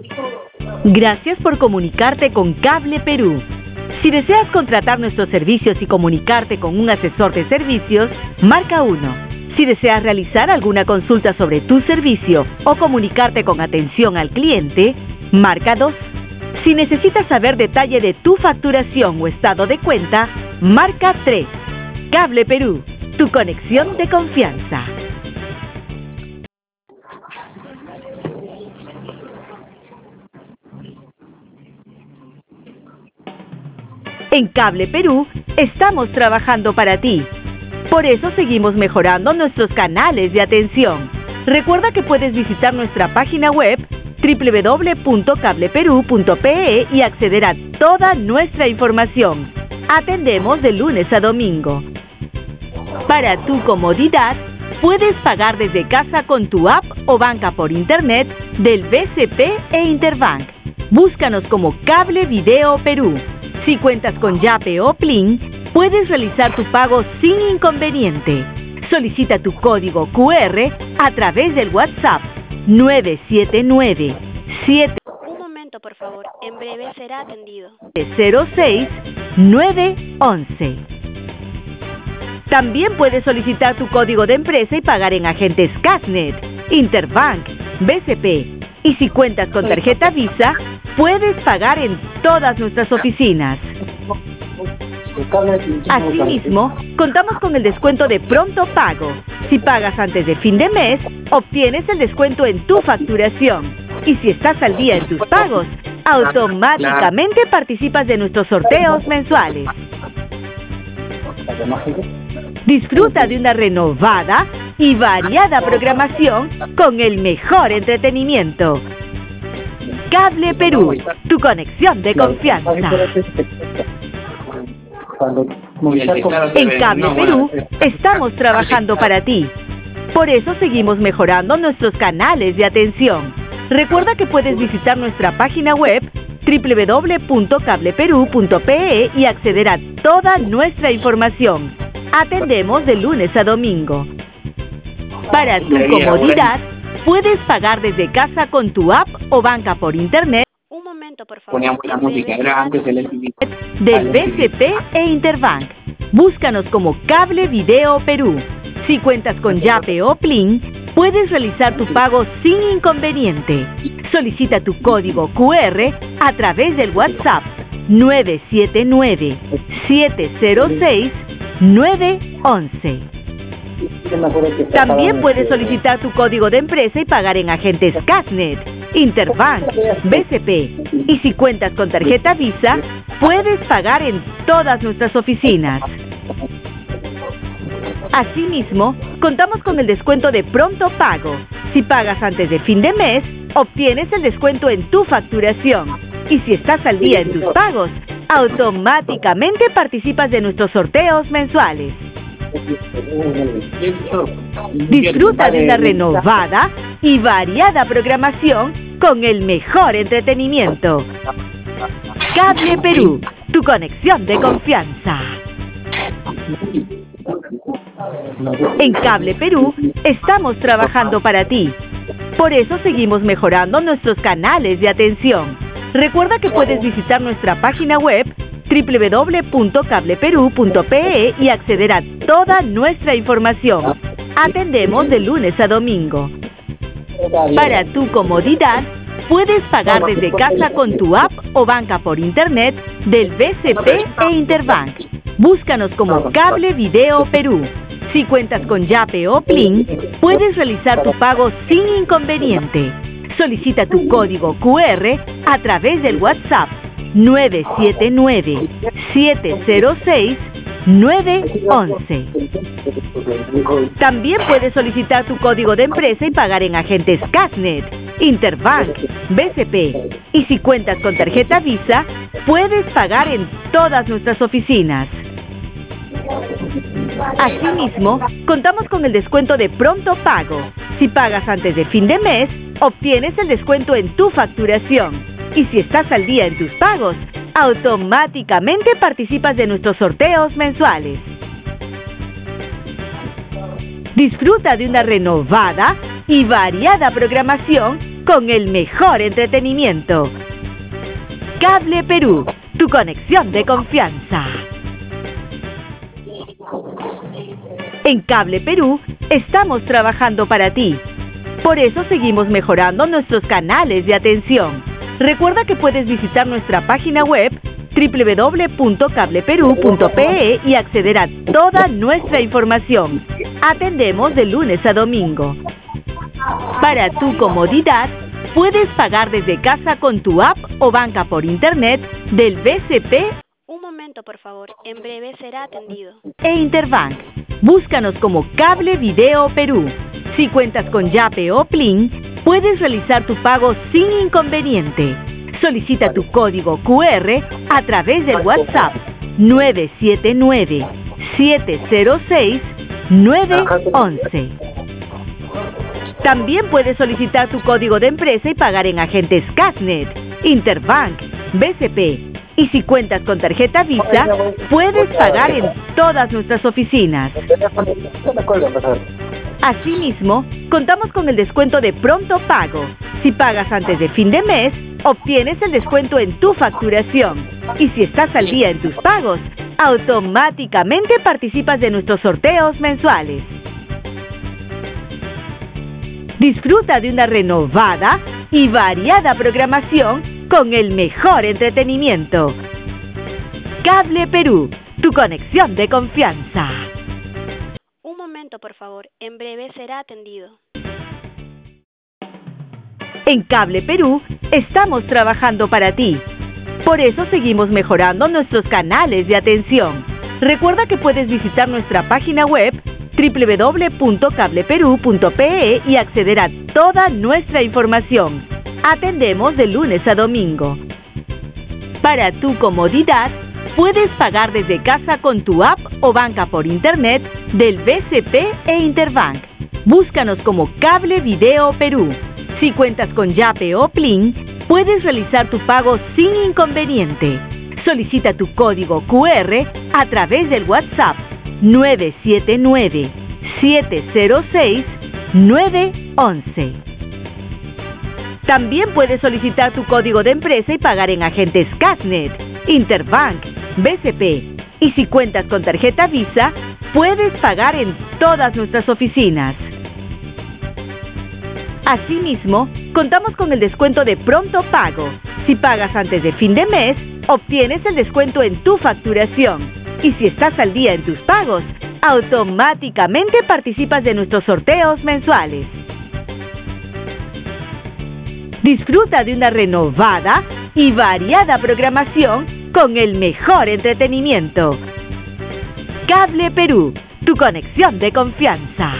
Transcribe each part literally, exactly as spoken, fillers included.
Gracias por comunicarte con Cable Perú. Si deseas contratar nuestros servicios y comunicarte con un asesor de servicios, marca uno. Si deseas realizar alguna consulta sobre tu servicio o comunicarte con atención al cliente, marca dos. Si necesitas saber detalle de tu facturación o estado de cuenta, marca tres. Cable Perú, tu conexión de confianza. En Cable Perú estamos trabajando para ti. Por eso seguimos mejorando nuestros canales de atención. Recuerda que puedes visitar nuestra página web doble u doble u doble u punto cable perú punto pe e y acceder a toda nuestra información. Atendemos de lunes a domingo. Para tu comodidad, puedes pagar desde casa con tu app o banca por internet del B C P e Interbank. Búscanos como Cable Video Perú. Si cuentas con Yape o Plin, puedes realizar tu pago sin inconveniente. Solicita tu código cu erre a través del WhatsApp nueve siete nueve siete. Un momento, por favor. En breve será atendido. cero seis nueve once. También puedes solicitar tu código de empresa y pagar en agentes Casnet, Interbank, B C P. Y si cuentas con tarjeta Visa, puedes pagar en todas nuestras oficinas. Asimismo, contamos con el descuento de pronto pago. Si pagas antes de fin de mes, obtienes el descuento en tu facturación. Y si estás al día en tus pagos, automáticamente participas de nuestros sorteos mensuales. Disfruta de una renovada y variada programación con el mejor entretenimiento. Cable Perú, tu conexión de confianza. En Cable Perú estamos trabajando para ti. Por eso seguimos mejorando nuestros canales de atención. Recuerda que puedes visitar nuestra página web doble u doble u doble u punto cable perú punto pe e y acceder a toda nuestra información. Atendemos de lunes a domingo. Para tu comodidad, puedes pagar desde casa con tu app o banca por internet. Un momento, por favor. Poníamos la música, era antes del del B C P e Interbank. Búscanos como Cable Video Perú. Si cuentas con Yape o Plin, puedes realizar tu pago sin inconveniente. Solicita tu código cu erre a través del WhatsApp nueve siete nueve siete cero seis nueve once. También puedes solicitar tu código de empresa y pagar en agentes Casnet, Interbank, B C P. Y si cuentas con tarjeta Visa, puedes pagar en todas nuestras oficinas. Asimismo, contamos con el descuento de pronto pago. Si pagas antes de fin de mes, obtienes el descuento en tu facturación. Y si estás al día en tus pagos, automáticamente participas de nuestros sorteos mensuales. Disfruta de una renovada y variada programación con el mejor entretenimiento. Cable Perú, tu conexión de confianza. En Cable Perú estamos trabajando para ti. Por eso seguimos mejorando nuestros canales de atención. Recuerda que puedes visitar nuestra página web doble u doble u doble u punto cable perú punto pe e y acceder a toda nuestra información. Atendemos de lunes a domingo. Para tu comodidad, puedes pagar desde casa con tu app o banca por internet del B C P e Interbank. Búscanos como Cable Video Perú. Si cuentas con Yape o Plin, puedes realizar tu pago sin inconveniente. Solicita tu código cu erre a través del WhatsApp nueve siete nueve siete cero seis nueve once. También puedes solicitar tu código de empresa y pagar en agentes Casnet, Interbank, B C P. Y si cuentas con tarjeta Visa, puedes pagar en todas nuestras oficinas. Asimismo, contamos con el descuento de pronto pago. Si pagas antes de fin de mes, obtienes el descuento en tu facturación. Y si estás al día en tus pagos, automáticamente participas de nuestros sorteos mensuales. Disfruta de una renovada y variada programación con el mejor entretenimiento. Cable Perú, tu conexión de confianza. En Cable Perú estamos trabajando para ti. Por eso seguimos mejorando nuestros canales de atención. Recuerda que puedes visitar nuestra página web doble u doble u doble u punto cable perú punto pe e y acceder a toda nuestra información. Atendemos de lunes a domingo. Para tu comodidad, puedes pagar desde casa con tu app o banca por internet del B C P. Un momento, por favor. En breve será atendido. E Interbank. Búscanos como Cable Video Perú. Si cuentas con Yape o Plin, puedes realizar tu pago sin inconveniente. Solicita tu código cu erre a través del WhatsApp nueve siete nueve, siete cero seis, nueve once. También puedes solicitar tu código de empresa y pagar en agentes Casnet, Interbank, B C P. Y si cuentas con tarjeta Visa, puedes pagar en todas nuestras oficinas. Asimismo, contamos con el descuento de pronto pago. Si pagas antes de fin de mes, obtienes el descuento en tu facturación. Y si estás al día en tus pagos, automáticamente participas de nuestros sorteos mensuales. Disfruta de una renovada y variada programación con el mejor entretenimiento. Cable Perú, tu conexión de confianza. Un momento, por favor. En breve será atendido. En Cable Perú estamos trabajando para ti. Por eso seguimos mejorando nuestros canales de atención. Recuerda que puedes visitar nuestra página web doble u doble u doble u punto cable perú punto pe e y acceder a toda nuestra información. Atendemos de lunes a domingo. Para tu comodidad, puedes pagar desde casa con tu app o banca por internet del B C P e Interbank. Búscanos como Cable Video Perú. Si cuentas con Yape o Plin, puedes realizar tu pago sin inconveniente. Solicita tu código cu erre a través del WhatsApp nueve siete nueve, siete cero seis, nueve once. También puedes solicitar tu código de empresa y pagar en agentes Casnet, Interbank, B C P. Y si cuentas con tarjeta Visa, puedes pagar en todas nuestras oficinas. Asimismo, contamos con el descuento de pronto pago. Si pagas antes de fin de mes, obtienes el descuento en tu facturación. Y si estás al día en tus pagos, automáticamente participas de nuestros sorteos mensuales. Disfruta de una renovada y variada programación con el mejor entretenimiento. Cable Perú, tu conexión de confianza.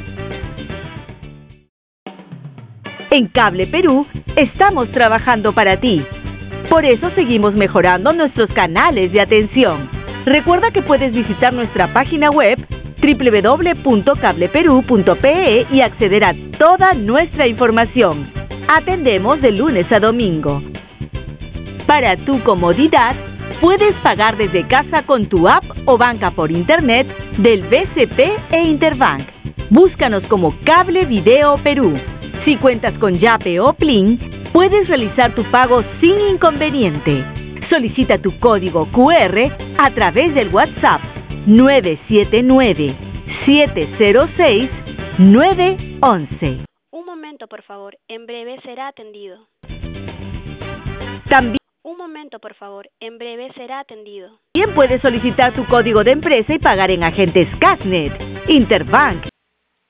En Cable Perú estamos trabajando para ti. Por eso seguimos mejorando nuestros canales de atención. Recuerda que puedes visitar nuestra página web doble u doble u doble u punto cable perú punto pe e y acceder a toda nuestra información. Atendemos de lunes a domingo. Para tu comodidad, puedes pagar desde casa con tu app o banca por internet del B C P e Interbank. Búscanos como Cable Video Perú. Si cuentas con Yape o Plin, puedes realizar tu pago sin inconveniente. Solicita tu código cu erre a través del WhatsApp nueve siete nueve, siete cero seis, nueve once. Un momento, por favor. En breve será atendido. También Un momento, por favor. En breve será atendido. También puedes solicitar tu código de empresa y pagar en agentes Casnet, Interbank,